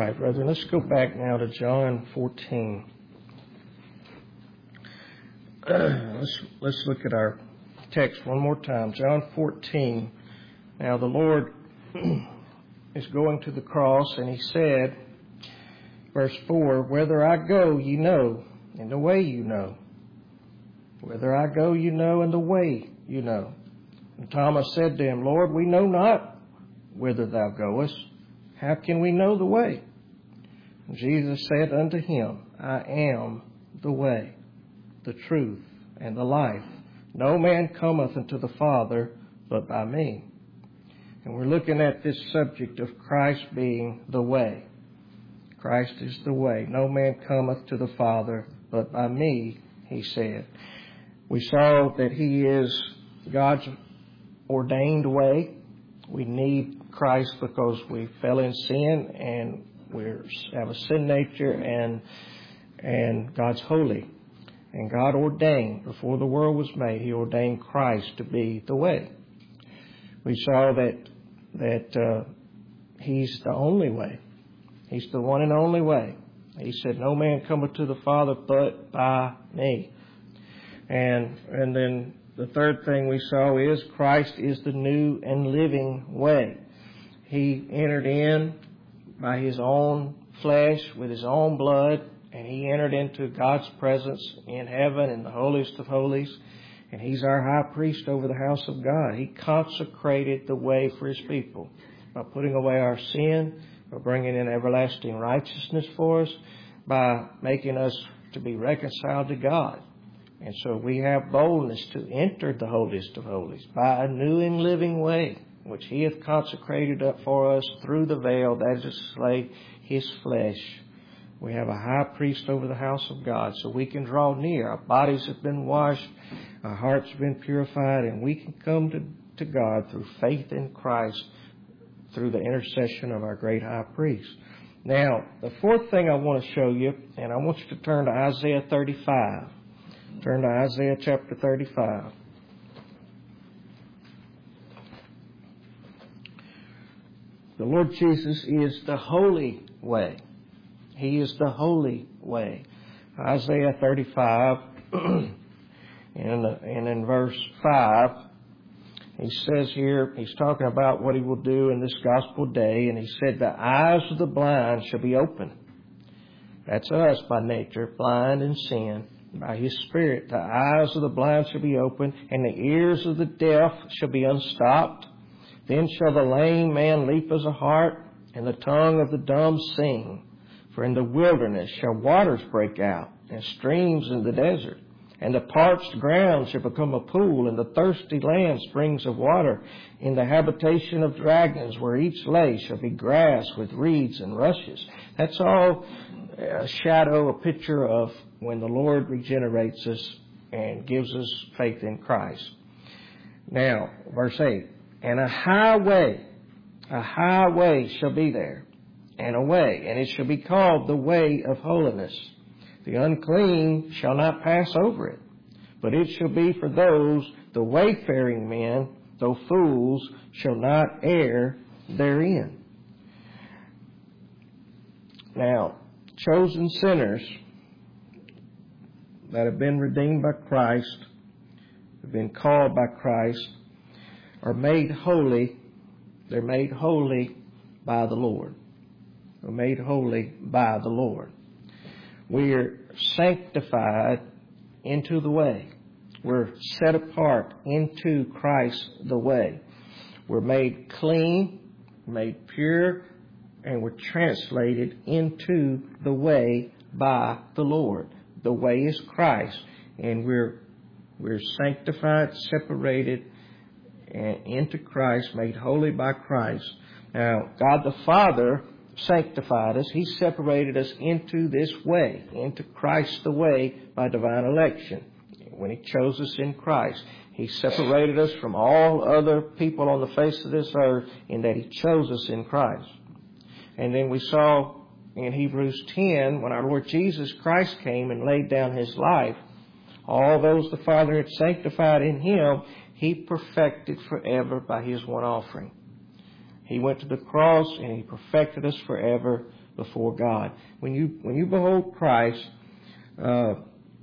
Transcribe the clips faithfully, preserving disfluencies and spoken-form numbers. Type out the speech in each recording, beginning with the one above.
right, brethren, let's go back now to John fourteen. Uh, let's, let's look at our text one more time. John fourteen. Now the Lord is going to the cross, and he said, verse four, "Whither I go, ye know, and the way you know. Whither I go, you know, and the way you know." And Thomas said to him, "Lord, we know not whither thou goest. How can we know the way?" And Jesus said unto him, "I am the way, the truth, and the life. No man cometh unto the Father but by me." And we're looking at this subject of Christ being the way. Christ is the way. No man cometh to the Father but by me, he said. We saw that he is God's ordained way. We need Christ because we fell in sin and we have a sin nature, and and God's holy. And God ordained, before the world was made, he ordained Christ to be the way. We saw that that uh, he's the only way. He's the one and only way. He said, "No man cometh to the Father but by me." And and then the third thing we saw is Christ is the new and living way. He entered in by his own flesh with his own blood, and he entered into God's presence in heaven in the holiest of holies. And he's our high priest over the house of God. He consecrated the way for his people by putting away our sin, by bringing in everlasting righteousness for us, by making us to be reconciled to God. And so we have boldness to enter the holiest of holies by a new and living way, which he hath consecrated up for us through the veil, that is to say, his flesh. We have a high priest over the house of God, so we can draw near. Our bodies have been washed, our hearts have been purified, and we can come to, to God through faith in Christ, through the intercession of our great high priest. Now, the fourth thing I want to show you, and I want you to turn to Isaiah thirty-five. Turn to Isaiah chapter thirty-five. The Lord Jesus is the holy way. He is the holy way. Isaiah thirty-five, and, and in verse five, he says here, he's talking about what he will do in this gospel day, and he said, "The eyes of the blind shall be opened." That's us by nature, blind in sin. By his Spirit, the eyes of the blind shall be opened, and the ears of the deaf shall be unstopped. Then shall the lame man leap as a hart, and the tongue of the dumb sing. For in the wilderness shall waters break out, and streams in the desert. And the parched ground shall become a pool, and the thirsty land springs of water. In the habitation of dragons, where each lay, shall be grass with reeds and rushes. That's all a shadow, a picture of when the Lord regenerates us and gives us faith in Christ. Now, verse eight. "And a highway, a highway shall be there, and a way, and it shall be called the way of holiness. The unclean shall not pass over it, but it shall be for those, the wayfaring men, though fools, shall not err therein." Now, chosen sinners that have been redeemed by Christ, have been called by Christ, are made holy. They're made holy by the Lord. They're made holy by the Lord. We are sanctified into the way. We're set apart into Christ the way. We're made clean, made pure, and we're translated into the way by the Lord. The way is Christ, and we're we're sanctified, separated into Christ, made holy by Christ. Now, God the Father sanctified us. He separated us into this way, into Christ the way, by divine election. When He chose us in Christ, He separated us from all other people on the face of this earth in that He chose us in Christ. And then we saw in Hebrews ten, when our Lord Jesus Christ came and laid down His life, all those the Father had sanctified in Him, He perfected forever by His one offering. He went to the cross and He perfected us forever before God. When you when you behold Christ, uh,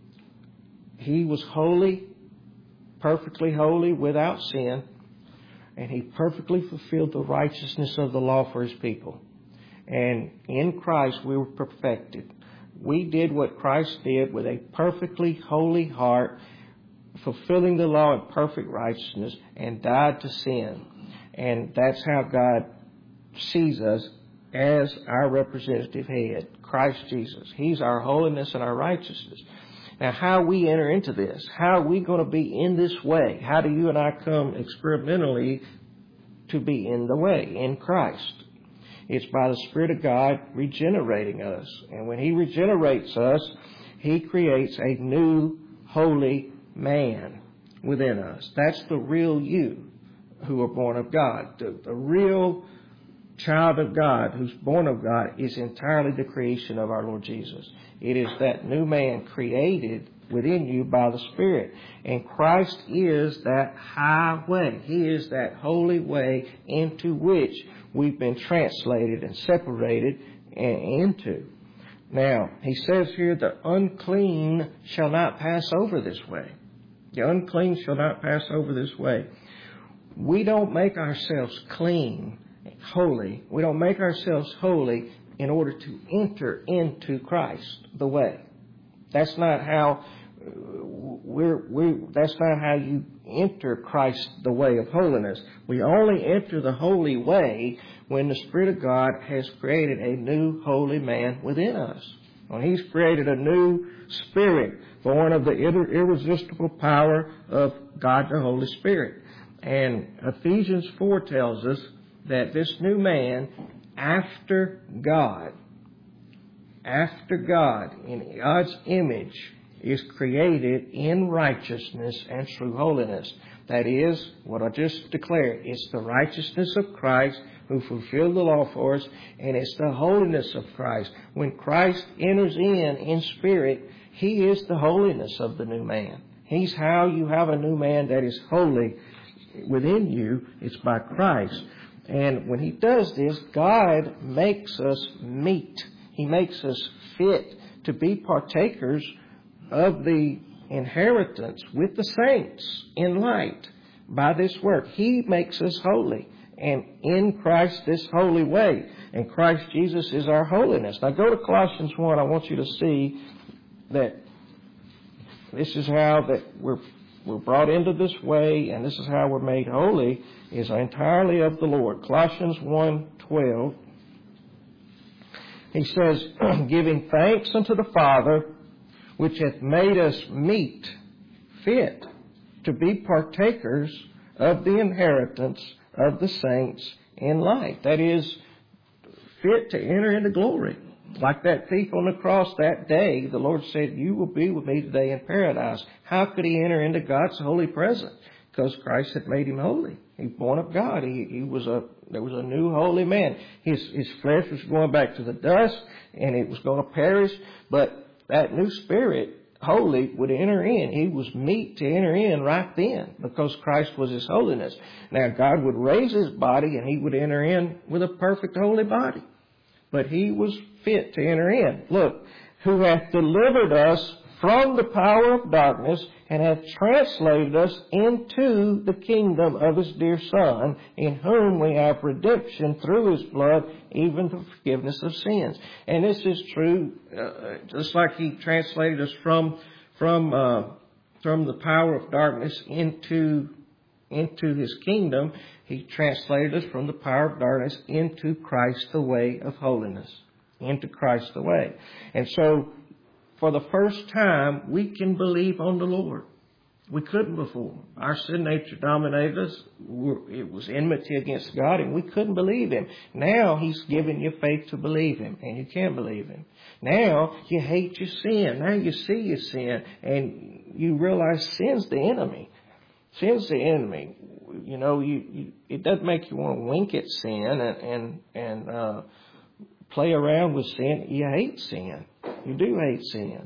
He was holy, perfectly holy, without sin, and He perfectly fulfilled the righteousness of the law for His people. And in Christ we were perfected. We did what Christ did with a perfectly holy heart, fulfilling the law in perfect righteousness, and died to sin. And that's how God sees us, as our representative head, Christ Jesus. He's our holiness and our righteousness. Now, how we enter into this, how are we going to be in this way? How do you and I come experimentally to be in the way, in Christ? It's by the Spirit of God regenerating us. And when He regenerates us, He creates a new holy man within us. That's the real you who are born of God. The, the real child of God who's born of God is entirely the creation of our Lord Jesus. It is that new man created within you by the Spirit. And Christ is that high way. He is that holy way into which we've been translated and separated into. Now, He says here, the unclean shall not pass over this way. The unclean shall not pass over this way. We don't make ourselves clean, holy. We don't make ourselves holy in order to enter into Christ, the way. That's not how we're, we that's not how you enter Christ, the way of holiness. We only enter the holy way when the Spirit of God has created a new holy man within us. When He's created a new spirit, born of the irresistible power of God the Holy Spirit. And Ephesians four tells us that this new man, after God, after God, in God's image, is created in righteousness and true holiness. That is, what I just declared, it's the righteousness of Christ who fulfilled the law for us, and it's the holiness of Christ. When Christ enters in, in spirit, He is the holiness of the new man. He's how you have a new man that is holy within you. It's by Christ. And when He does this, God makes us meet. He makes us fit to be partakers of the inheritance with the saints in light by this work. He makes us holy. And in Christ, this holy way. And Christ Jesus is our holiness. Now go to Colossians one. I want you to see that this is how that we're we're brought into this way, and this is how we're made holy, is entirely of the Lord. Colossians one twelve. He says, giving thanks unto the Father, which hath made us meet, fit, to be partakers of the inheritance of the saints in light. That is, fit to enter into glory. Like that thief on the cross that day, the Lord said, you will be with me today in paradise. How could he enter into God's holy presence? Because Christ had made him holy. He was born of God. He, he was a, there was a new holy man. His, his flesh was going back to the dust, and it was going to perish. But that new spirit, holy, would enter in. He was meet to enter in right then, because Christ was His holiness. Now, God would raise His body, and He would enter in with a perfect holy body. But He was fit to enter in. Look, who hath delivered us from the power of darkness, and hath translated us into the kingdom of His dear Son, in whom we have redemption through His blood, even the forgiveness of sins. And this is true, uh, just like He translated us from from uh, from the power of darkness into into His kingdom. He translated us from the power of darkness into Christ, the way of holiness. Into Christ, the way. And so, for the first time, we can believe on the Lord. We couldn't before. Our sin nature dominated us. It was enmity against God, and we couldn't believe Him. Now He's given you faith to believe Him, and you can believe Him. Now you hate your sin. Now you see your sin, and you realize sin's the enemy. Sin's the enemy. You know, you, you it doesn't make you want to wink at sin and and and uh, play around with sin. You hate sin. You do hate sin.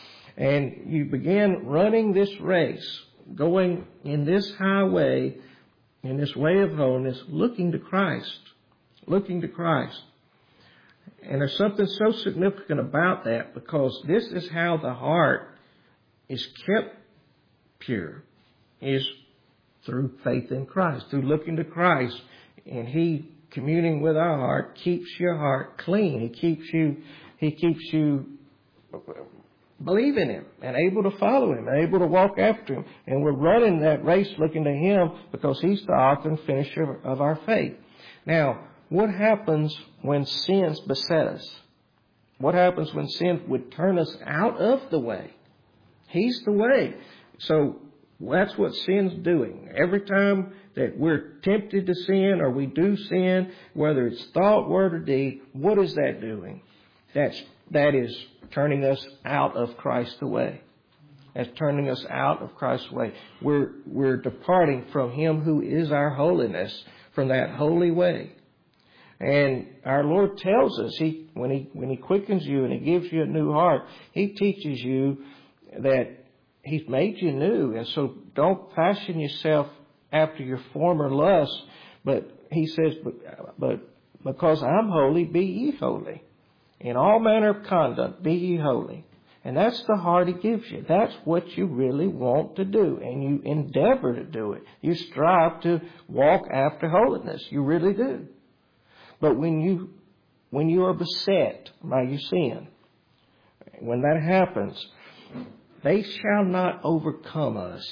And you begin running this race, going in this highway, in this way of holiness, looking to Christ. Looking to Christ. And there's something so significant about that, because this is how the heart is kept pure, is through faith in Christ, through looking to Christ. And He, communing with our heart, keeps your heart clean. He keeps you, He keeps you believing Him and able to follow Him and able to walk after Him. And we're running that race looking to Him because He's the author and finisher of our faith. Now, what happens when sins beset us? What happens when sin would turn us out of the way? He's the way. So that's what sin's doing. Every time that we're tempted to sin or we do sin, whether it's thought, word, or deed, what is that doing? That's, that is turning us out of Christ's way. That's turning us out of Christ's way. We're, we're departing from Him who is our holiness, from that holy way. And our Lord tells us, He, when He, when He quickens you and He gives you a new heart, He teaches you that He's made you new. And so don't fashion yourself after your former lusts. But He says, but, but because I'm holy, be ye holy. In all manner of conduct, be ye holy. And that's the heart He gives you. That's what you really want to do. And you endeavor to do it. You strive to walk after holiness. You really do. But when you, when you are beset by your sin, when that happens, they shall not overcome us.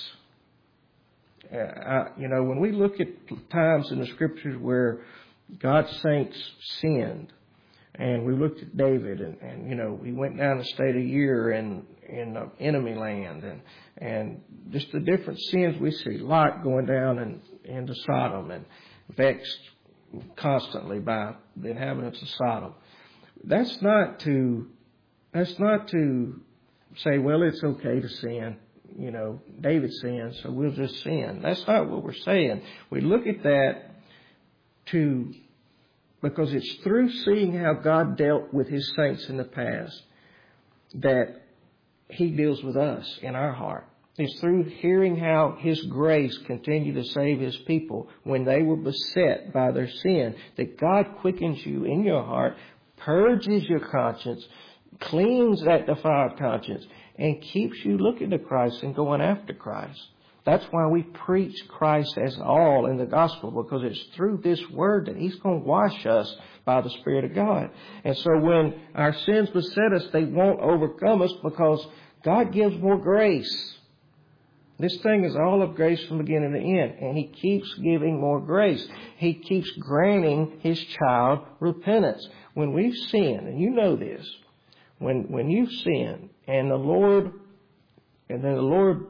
Uh, I, you know, when we look at times in the Scriptures where God's saints sinned, and we looked at David, and, and you know, we went down the state of Year in in uh, enemy land, and and just the different sins we see. Lot going down and into Sodom and vexed constantly by the inhabitants of Sodom. That's not to that's not to say, well, it's okay to sin. You know, David sinned, so we'll just sin. That's not what we're saying. We look at that to, because it's through seeing how God dealt with His saints in the past that He deals with us in our heart. It's through hearing how His grace continued to save His people when they were beset by their sin, that God quickens you in your heart, purges your conscience, cleans that defiled conscience, and keeps you looking to Christ and going after Christ. That's why we preach Christ as all in the gospel, because it's through this word that He's going to wash us by the Spirit of God. And so when our sins beset us, they won't overcome us because God gives more grace. This thing is all of grace from beginning to end, and He keeps giving more grace. He keeps granting His child repentance. When we've sinned, and you know this, when when you sin, and the Lord, and then the Lord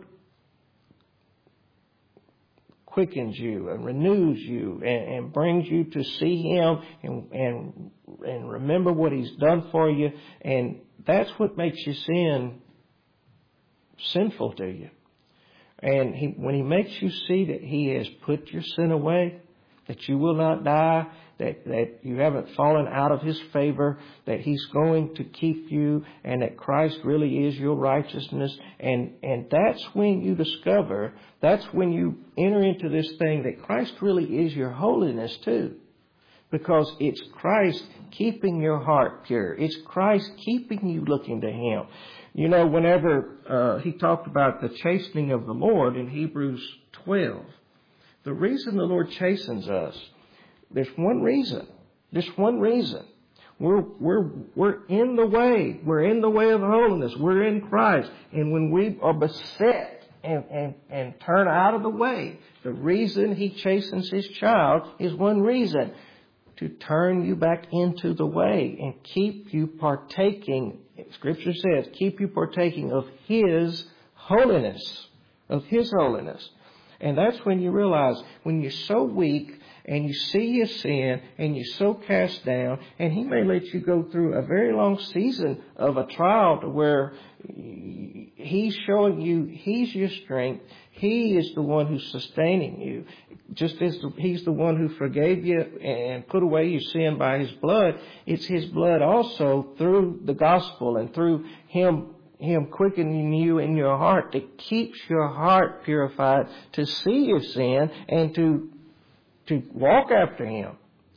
quickens you and renews you and, and brings you to see Him and and and remember what He's done for you, and that's what makes you sin sinful to you. And he, when He makes you see that He has put your sin away, that you will not die, that, that you haven't fallen out of His favor, that He's going to keep you, and that Christ really is your righteousness. And, and that's when you discover, that's when you enter into this thing that Christ really is your holiness too. Because it's Christ keeping your heart pure. It's Christ keeping you looking to Him. You know, whenever uh, he talked about the chastening of the Lord in Hebrews twelve, the reason the Lord chastens us, there's one reason. Just one reason. We're, we're, we're in the way. We're in the way of holiness. We're in Christ. And when we are beset and, and, and turn out of the way, the reason He chastens His child is one reason: to turn you back into the way and keep you partaking. Scripture says, keep you partaking of His holiness, of His holiness. And that's when you realize, when you're so weak and you see your sin and you're so cast down, and He may let you go through a very long season of a trial to where He's showing you He's your strength. He is the one who's sustaining you. Just as He's the one who forgave you and put away your sin by His blood, it's His blood also through the gospel and through Him Him quickening you in your heart that keeps your heart purified to see your sin and to to walk after Him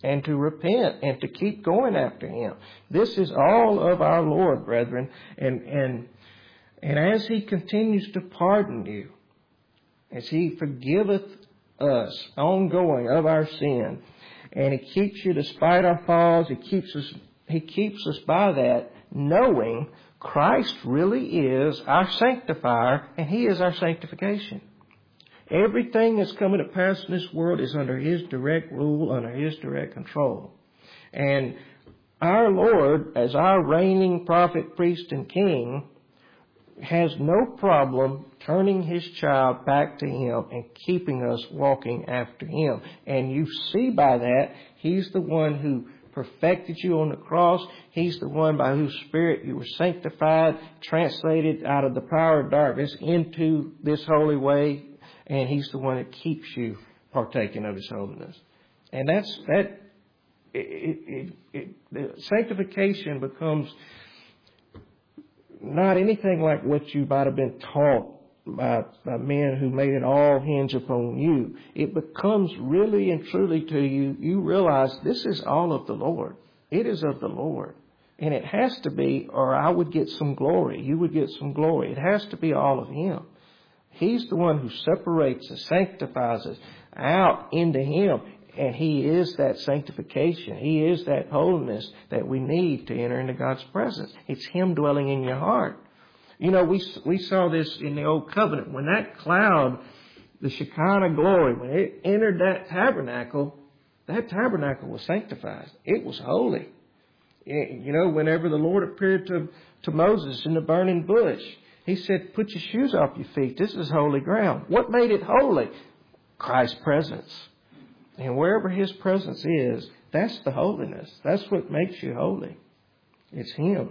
and to repent and to keep going after Him. This is all of our Lord, brethren. And, and, and as He continues to pardon you, as He forgiveth us ongoing of our sin, and He keeps you despite our falls, He keeps us, He keeps us by that, knowing Christ really is our sanctifier and He is our sanctification. Everything that's coming to pass in this world is under His direct rule, under His direct control. And our Lord, as our reigning prophet, priest, and king, has no problem turning His child back to Him and keeping us walking after Him. And you see by that, He's the one who perfected you on the cross. He's the one by whose Spirit you were sanctified, translated out of the power of darkness into this holy way. And He's the one that keeps you partaking of His holiness. And that's, that, it, it, it, the sanctification becomes not anything like what you might have been taught by, by men who made it all hinge upon you. It becomes really and truly to you, you realize this is all of the Lord. It is of the Lord. And it has to be, or I would get some glory. You would get some glory. It has to be all of Him. He's the one who separates us, sanctifies us out into Him. And He is that sanctification. He is that holiness that we need to enter into God's presence. It's Him dwelling in your heart. You know, we we saw this in the Old Covenant. When that cloud, the Shekinah glory, when it entered that tabernacle, that tabernacle was sanctified. It was holy. You know, whenever the Lord appeared to, to Moses in the burning bush, He said, put your shoes off your feet. This is holy ground. What made it holy? Christ's presence. And wherever His presence is, that's the holiness. That's what makes you holy. It's Him.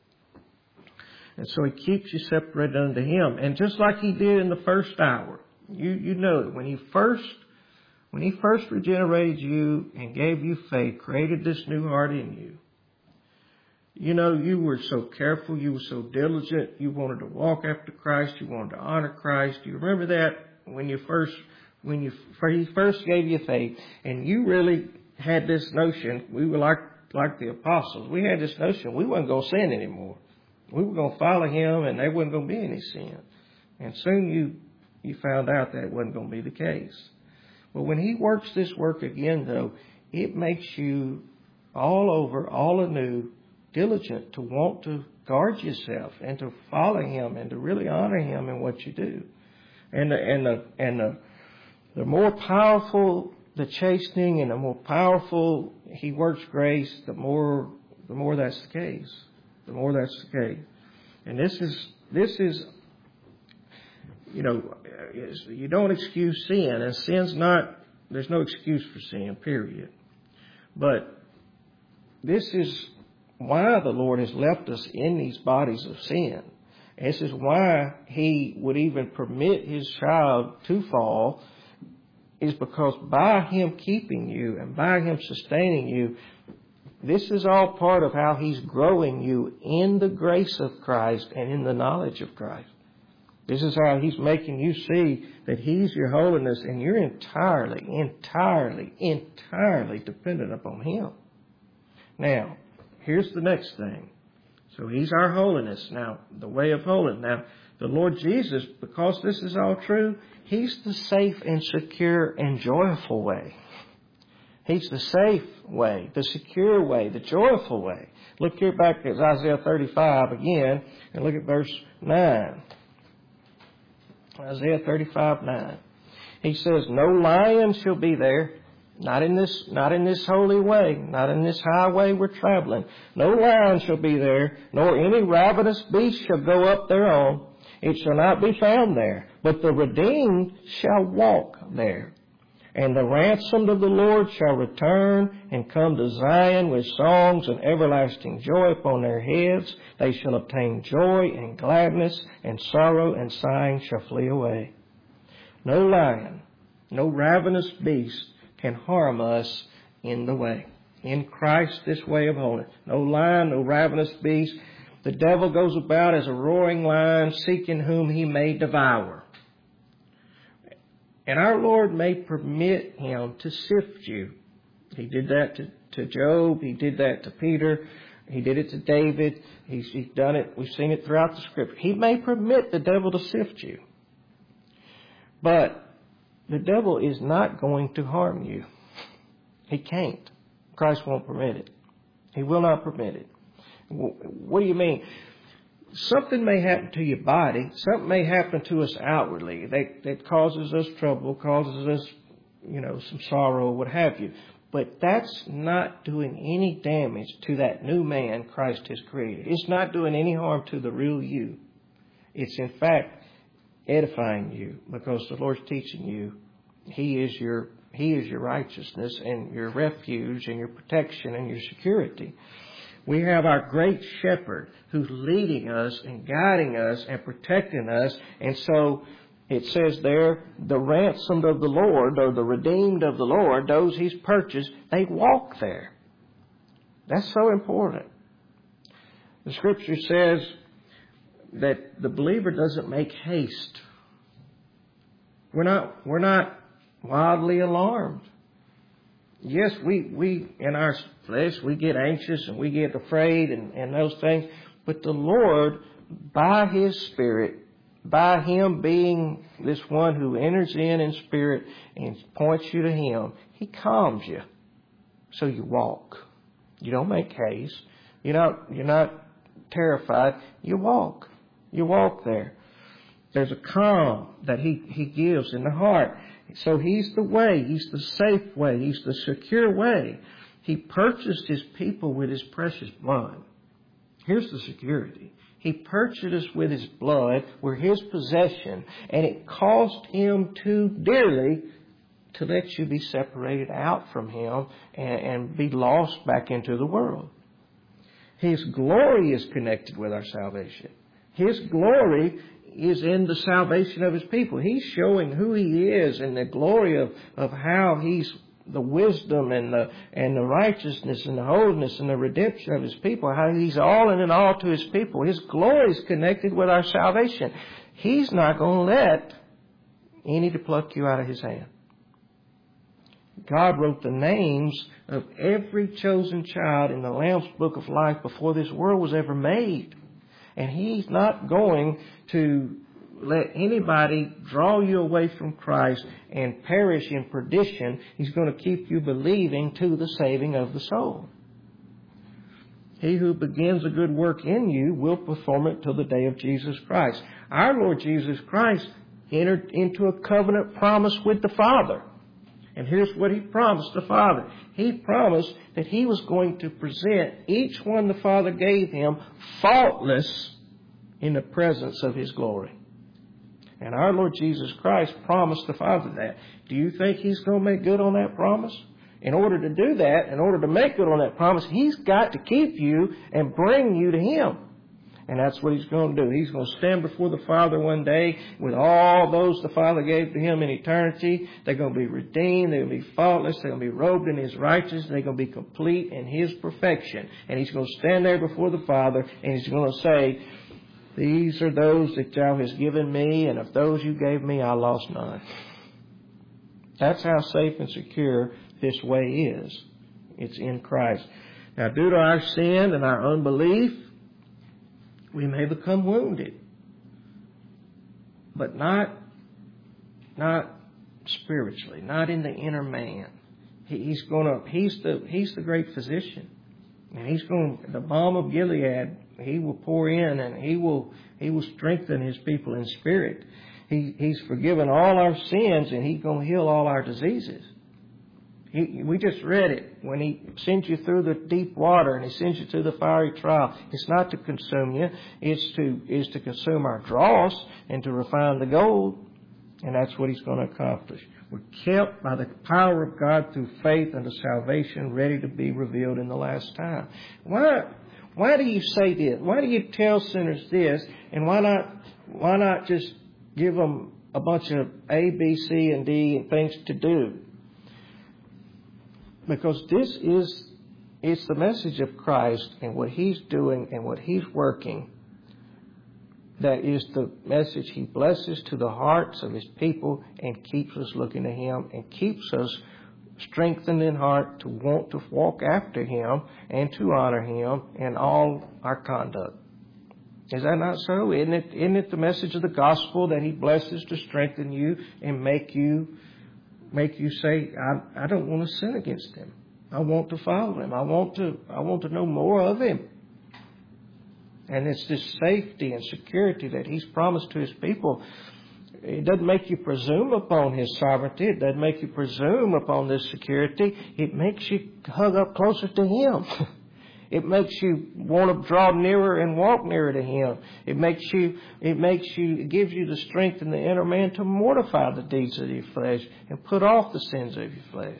And so He keeps you separated unto Him. And just like He did in the first hour, you, you know that when He first, when He first regenerated you and gave you faith, created this new heart in you, you know, you were so careful, you were so diligent, you wanted to walk after Christ, you wanted to honor Christ. Do you remember that when you first, when you, He first gave you faith, and you really had this notion, we were like, like the apostles, we had this notion we wasn't going to sin anymore. We were going to follow Him and there wasn't going to be any sin. And soon you, you found out that it wasn't going to be the case. But when He works this work again, though, it makes you all over, all anew, diligent to want to guard yourself and to follow Him and to really honor Him in what you do. And the, and the, and the, the more powerful the chastening and the more powerful He works grace, the more, the more that's the case. The more that's the case. And this is, this is, you know, you don't excuse sin, and sin's not, there's no excuse for sin, period. But this is why the Lord has left us in these bodies of sin. This is why He would even permit His child to fall, is because by Him keeping you and by Him sustaining you, this is all part of how He's growing you in the grace of Christ and in the knowledge of Christ. This is how He's making you see that He's your holiness and you're entirely, entirely, entirely dependent upon Him. Now, here's the next thing. So He's our holiness. Now, the way of holiness. Now, the Lord Jesus, because this is all true, He's the safe and secure and joyful way. He's the safe way, the secure way, the joyful way. Look here back at Isaiah thirty-five again and look at verse nine. Isaiah thirty-five, nine. He says, no lion shall be there. Not in this, not in this holy way, not in this highway we're traveling. No lion shall be there, nor any ravenous beast shall go up thereon. It shall not be found there, but the redeemed shall walk there. And the ransomed of the Lord shall return and come to Zion with songs and everlasting joy upon their heads. They shall obtain joy and gladness, and sorrow and sighing shall flee away. No lion, no ravenous beast can harm us in the way. In Christ, this way of holiness. No lion, no ravenous beast. The devil goes about as a roaring lion, seeking whom he may devour. And our Lord may permit him to sift you. He did that to, to Job. He did that to Peter. He did it to David. He's, he's done it. We've seen it throughout the Scripture. He may permit the devil to sift you. But the devil is not going to harm you. He can't. Christ won't permit it. He will not permit it. What do you mean? Something may happen to your body. Something may happen to us outwardly that, that causes us trouble, causes us, you know, some sorrow, what have you. But that's not doing any damage to that new man Christ has created. It's not doing any harm to the real you. It's in fact edifying you, because the Lord's teaching you He is your He is your righteousness and your refuge and your protection and your security. We have our great shepherd who's leading us and guiding us and protecting us. And so it says there, the ransomed of the Lord, or the redeemed of the Lord, those He's purchased, they walk there. That's so important. The Scripture says that the believer doesn't make haste. We're not, we're not wildly alarmed. Yes, we, we, in our flesh, we get anxious and we get afraid and, and those things. But the Lord, by His Spirit, by Him being this one who enters in in spirit and points you to Him, He calms you. So you walk. You don't make haste. You're not, you're not terrified. You walk. You walk there. There's a calm that He, He gives in the heart. So He's the way. He's the safe way. He's the secure way. He purchased His people with His precious blood. Here's the security. He purchased us with His blood. We're His possession. And it cost Him too dearly to let you be separated out from Him and, and be lost back into the world. His glory is connected with our salvation. His glory is in the salvation of His people. He's showing who He is and the glory of, of how He's the wisdom and the and the righteousness and the holiness and the redemption of His people. How He's all in and all to His people. His glory is connected with our salvation. He's not going to let any to pluck you out of His hand. God wrote the names of every chosen child in the Lamb's Book of Life before this world was ever made. And He's not going to let anybody draw you away from Christ and perish in perdition. He's going to keep you believing to the saving of the soul. He who begins a good work in you will perform it till the day of Jesus Christ. Our Lord Jesus Christ entered into a covenant promise with the Father. And here's what He promised the Father. He promised that He was going to present each one the Father gave Him faultless in the presence of His glory. And our Lord Jesus Christ promised the Father that. Do you think He's going to make good on that promise? In order to do that, in order to make good on that promise, He's got to keep you and bring you to Him. And that's what He's going to do. He's going to stand before the Father one day with all those the Father gave to Him in eternity. They're going to be redeemed. They're going to be faultless. They're going to be robed in His righteousness. They're going to be complete in His perfection. And He's going to stand there before the Father and He's going to say, these are those that Thou hast given me, and of those You gave me, I lost none. That's how safe and secure this way is. It's in Christ. Now, due to our sin and our unbelief, we may become wounded, but not, not spiritually, not in the inner man. He, he's going to, he's the, he's the great physician, and He's going, the balm of Gilead, He will pour in, and He will, He will strengthen His people in spirit. He, He's forgiven all our sins, and He's going to heal all our diseases. He, we just read it. When He sends you through the deep water and He sends you through the fiery trial, it's not to consume you. It's to, is to consume our dross and to refine the gold. And that's what He's going to accomplish. We're kept by the power of God through faith unto salvation, ready to be revealed in the last time. Why, why do you say this? Why do you tell sinners this? And why not, why not just give them a bunch of A, B, C, and D and things to do? Because this is, it's the message of Christ and what He's doing and what He's working. That is the message He blesses to the hearts of His people and keeps us looking to Him and keeps us strengthened in heart to want to walk after Him and to honor Him in all our conduct. Is that not so? Isn't it, isn't it the message of the gospel that He blesses to strengthen you and make you make you say, I, I don't want to sin against Him. I want to follow Him. I want to I want to know more of Him. And it's this safety and security that He's promised to His people. It doesn't make you presume upon His sovereignty. It doesn't make you presume upon this security. It makes you hug up closer to Him. It makes you want to draw nearer and walk nearer to Him. It makes you, it makes you, it gives you the strength in the inner man to mortify the deeds of your flesh and put off the sins of your flesh.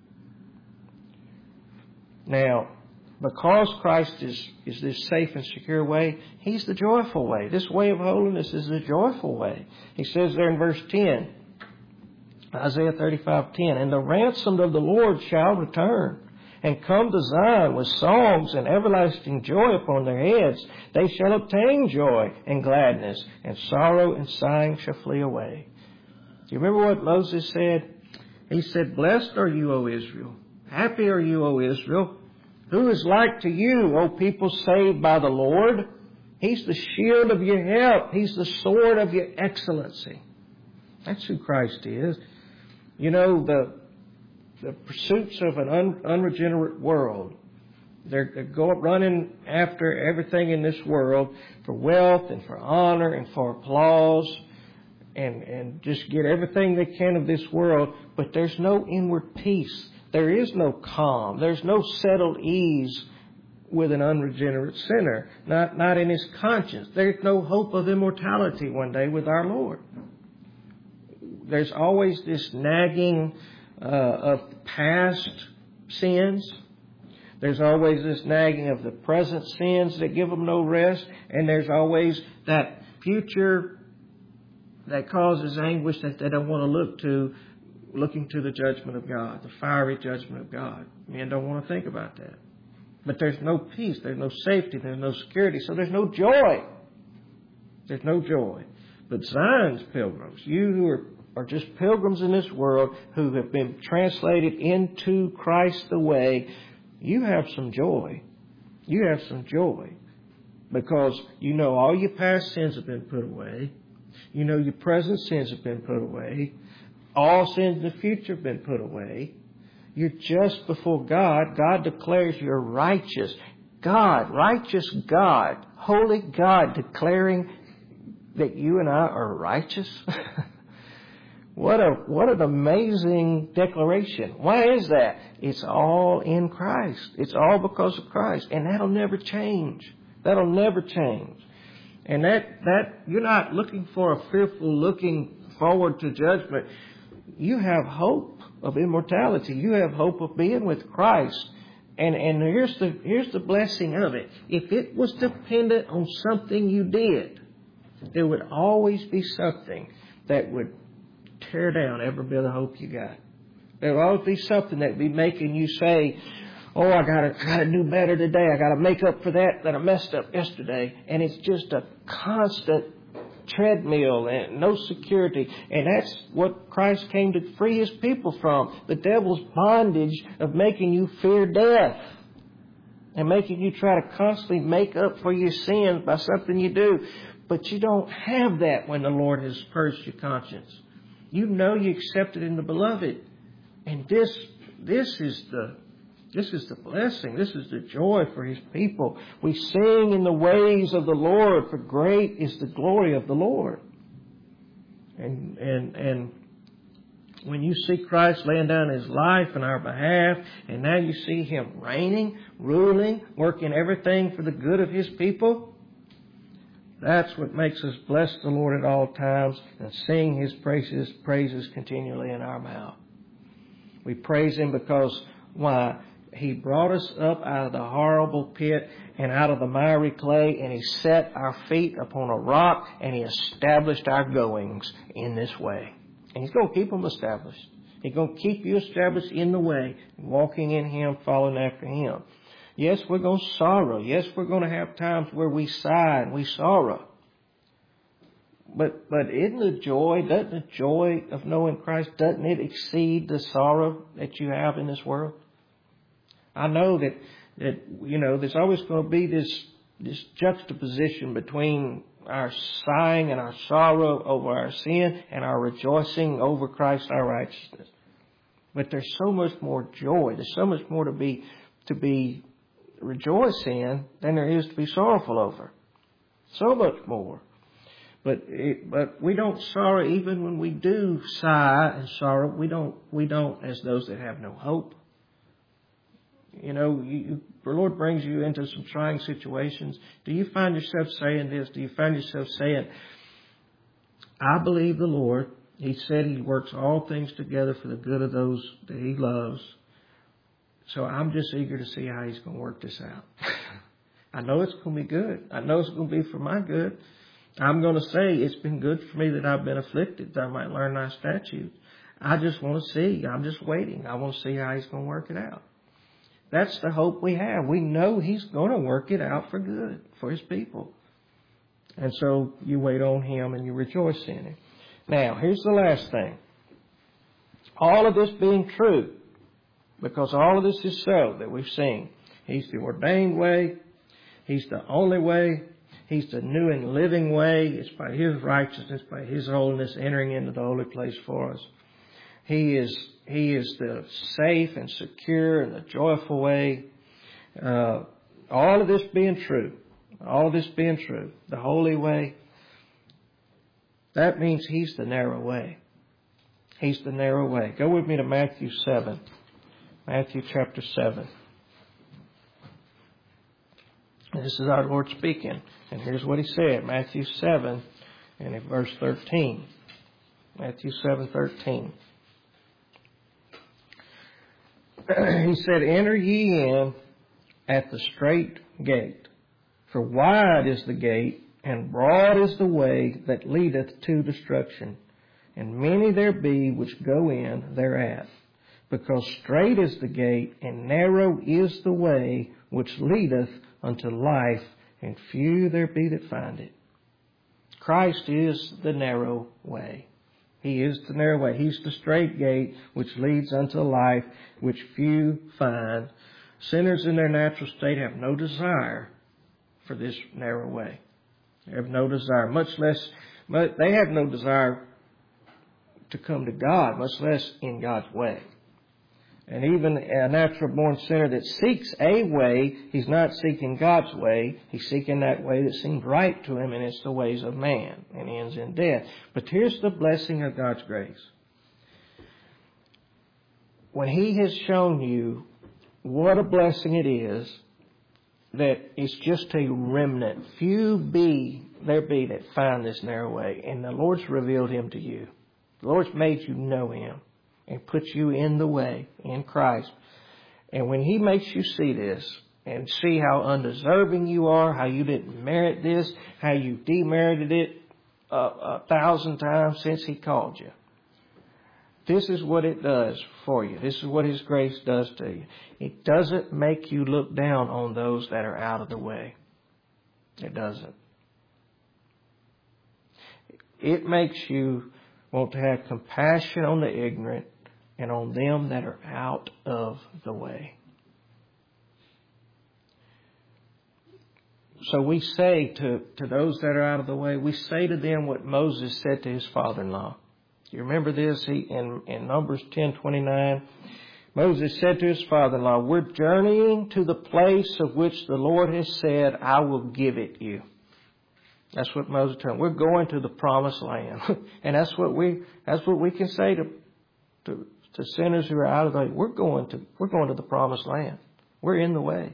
Now, because Christ is, is this safe and secure way, He's the joyful way. This way of holiness is the joyful way. He says there in verse ten, Isaiah thirty-five ten, and the ransomed of the Lord shall return and come to Zion with songs and everlasting joy upon their heads. They shall obtain joy and gladness, and sorrow and sighing shall flee away. Do you remember what Moses said? He said, blessed are you, O Israel. Happy are you, O Israel. Who is like to you, O people saved by the Lord? He's the shield of your help. He's the sword of your excellency. That's who Christ is. You know, the the pursuits of an un, unregenerate world, they're, they're going running after everything in this world for wealth and for honor and for applause and, and just get everything they can of this world, but there's no inward peace. There is no calm. There's no settled ease with an unregenerate sinner, not, not in his conscience. There's no hope of immortality one day with our Lord. There's always this nagging uh, of past sins. There's always this nagging of the present sins that give them no rest. And there's always that future that causes anguish that they don't want to look to, looking to the judgment of God, the fiery judgment of God. Men don't want to think about that. But there's no peace, there's no safety, there's no security, so there's no joy. There's no joy. But Zion's pilgrims, you who are, are just pilgrims in this world, who have been translated into Christ the way, you have some joy. You have some joy. Because you know all your past sins have been put away. You know your present sins have been put away. All sins in the future have been put away. You're just before God. God declares you're righteous. God, righteous God, holy God, declaring that you and I are righteous. What a what an amazing declaration. Why is that? It's all in Christ. It's all because of Christ. And that'll never change. That'll never change. And that, that you're not looking for a fearful looking forward to judgment. You have hope of immortality. You have hope of being with Christ. And and here's the here's the blessing of it. If it was dependent on something you did, there would always be something that would tear down every bit of hope you got. There would always be something that would be making you say, oh, I gotta gotta do better today. I gotta make up for that that I messed up yesterday. And it's just a constant treadmill and no security. And that's what Christ came to free His people from. The devil's bondage of making you fear death and making you try to constantly make up for your sins by something you do. But you don't have that when the Lord has purged your conscience. You know you accepted in the beloved. And this this is the This is the blessing. This is the joy for His people. We sing in the ways of the Lord, for great is the glory of the Lord. And and and when you see Christ laying down His life on our behalf, and now you see Him reigning, ruling, working everything for the good of His people, that's what makes us bless the Lord at all times and sing His praises, praises continually in our mouth. We praise Him because, why? He brought us up out of the horrible pit and out of the miry clay, and He set our feet upon a rock, and He established our goings in this way. And He's going to keep them established. He's going to keep you established in the way, walking in Him, following after Him. Yes, we're going to sorrow. Yes, we're going to have times where we sigh and we sorrow. but, but isn't the joy, doesn't the joy of knowing Christ, doesn't it exceed the sorrow that you have in this world? I know that, that, you know, there's always going to be this, this juxtaposition between our sighing and our sorrow over our sin and our rejoicing over Christ, our righteousness. But there's so much more joy. There's so much more to be, to be rejoiced in than there is to be sorrowful over. So much more. But it, but we don't sorrow even when we do sigh and sorrow. We don't we don't as those that have no hope. You know, you, the Lord brings you into some trying situations. Do you find yourself saying this? Do you find yourself saying, I believe the Lord. He said He works all things together for the good of those that He loves. So I'm just eager to see how He's going to work this out. I know it's going to be good. I know it's going to be for my good. I'm going to say it's been good for me that I've been afflicted, that I might learn Thy statutes. I just want to see. I'm just waiting. I want to see how He's going to work it out. That's the hope we have. We know He's going to work it out for good for His people. And so you wait on Him and you rejoice in Him. Now, here's the last thing. All of this being true, because all of this is so that we've seen. He's the ordained way. He's the only way. He's the new and living way. It's by His righteousness, by His holiness, entering into the holy place for us. He is He is the safe and secure and the joyful way. Uh, all of this being true, all of this being true, the holy way, that means He's the narrow way. He's the narrow way. Go with me to Matthew seven. Matthew chapter seven. This is our Lord speaking. And here's what He said. Matthew seven and in verse thirteen. Matthew seven thirteen. He said, Enter ye in at the strait gate. For wide is the gate, and broad is the way that leadeth to destruction. And many there be which go in thereat. Because strait is the gate, and narrow is the way which leadeth unto life, and few there be that find it. Christ is the narrow way. He is the narrow way. He's the strait gate which leads unto life, which few find. Sinners in their natural state have no desire for this narrow way. They have no desire, much less, but they have no desire to come to God, much less in God's way. And even a natural born sinner that seeks a way, he's not seeking God's way. He's seeking that way that seems right to him, and it's the ways of man, and ends in death. But here's the blessing of God's grace. When He has shown you what a blessing it is, that it's just a remnant. Few be there be that find this narrow way, and the Lord's revealed Him to you. The Lord's made you know Him and put you in the way, in Christ. And when He makes you see this and see how undeserving you are, how you didn't merit this, how you demerited it a, a thousand times since He called you. This is what it does for you. This is what His grace does to you. It doesn't make you look down on those that are out of the way. It doesn't. It makes you want to have compassion on the ignorant and on them that are out of the way. So we say to, to those that are out of the way, we say to them what Moses said to his father-in-law. You remember this he, in, in Numbers ten twenty-nine? Moses said to his father-in-law, we're journeying to the place of which the Lord has said, I will give it you. That's what Moses told him. We're going to the promised land. And that's what we that's what we can say to, to to sinners who are out of the way. We're going to we're going to the promised land. We're in the way.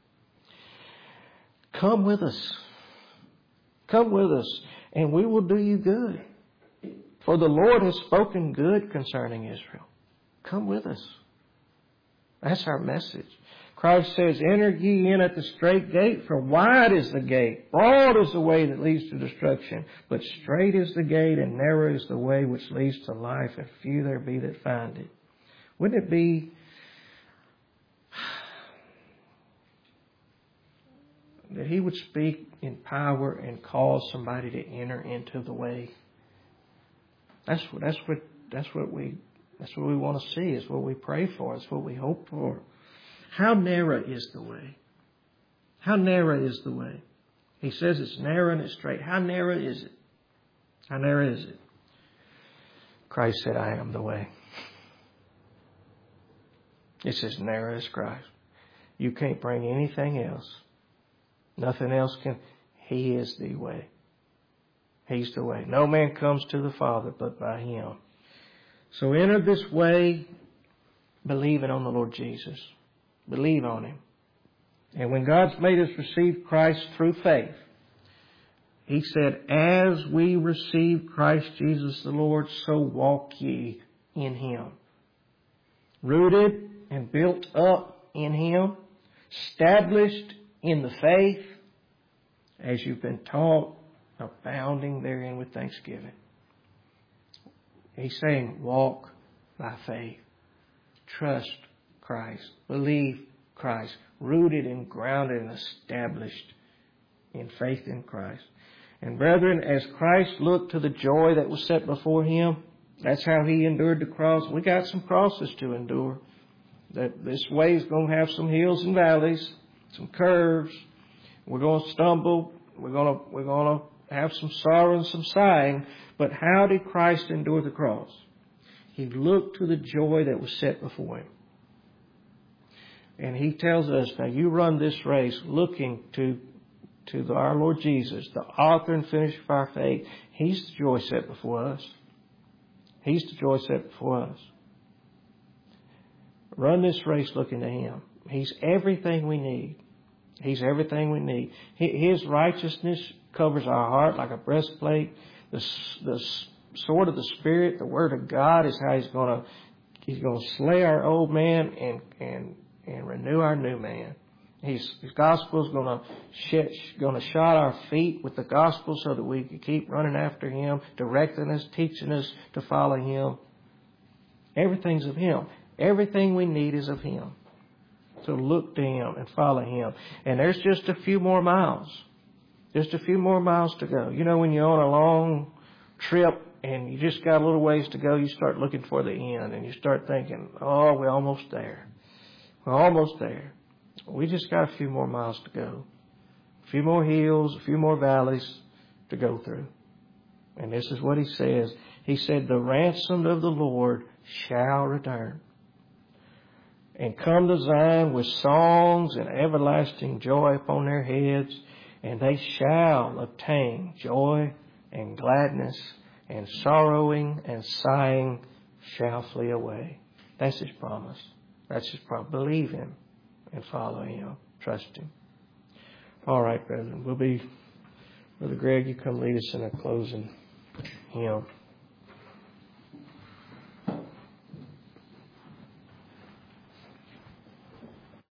Come with us. Come with us, and we will do you good. For the Lord has spoken good concerning Israel. Come with us. That's our message. Christ says, enter ye in at the strait gate, for wide is the gate, broad is the way that leads to destruction, but strait is the gate and narrow is the way which leads to life, and few there be that find it. Wouldn't it be that He would speak in power and cause somebody to enter into the way. That's what that's what that's what we that's what we want to see. It's what we pray for. It's what we hope for. How narrow is the way? How narrow is the way? He says it's narrow and it's straight. How narrow is it? How narrow is it? Christ said, I am the way. It's as narrow as Christ. You can't bring anything else. Nothing else can. He is the way. He's the way. No man comes to the Father but by Him. So enter this way believing on the Lord Jesus. Believe on Him. And when God's made us receive Christ through faith, He said, as we receive Christ Jesus the Lord, so walk ye in Him. Rooted and built up in Him, established in the faith, as you've been taught, abounding therein with thanksgiving. He's saying, walk by faith. Trust Christ. Believe Christ. Rooted and grounded and established in faith in Christ. And brethren, as Christ looked to the joy that was set before Him, that's how He endured the cross. We got some crosses to endure. That this way is going to have some hills and valleys, some curves. We're going to stumble. We're going to, we're going to have some sorrow and some sighing. But how did Christ endure the cross? He looked to the joy that was set before Him. And He tells us, now you run this race looking to, to the, our Lord Jesus, the author and finisher of our faith. He's the joy set before us. He's the joy set before us. Run this race looking to Him. He's everything we need. He's everything we need. His righteousness covers our heart like a breastplate. The, the sword of the Spirit, the Word of God, is how He's going to He's going to slay our old man and and and renew our new man. His, his gospel is going to sh- going to shod our feet with the gospel so that we can keep running after Him, directing us, teaching us to follow Him. Everything's of Him. Everything we need is of Him. So look to Him and follow Him. And there's just a few more miles. Just a few more miles to go. You know, when you're on a long trip and you just got a little ways to go, you start looking for the end and you start thinking, oh, we're almost there. We're almost there. We just got a few more miles to go. A few more hills, a few more valleys to go through. And this is what He says. He said, the ransomed of the Lord shall return and come to Zion with songs and everlasting joy upon their heads, and they shall obtain joy and gladness, and sorrowing and sighing shall flee away. That's His promise. That's His promise. Believe Him and follow Him. Trust Him. All right, brethren. We'll be, Brother Greg, you come lead us in a closing hymn.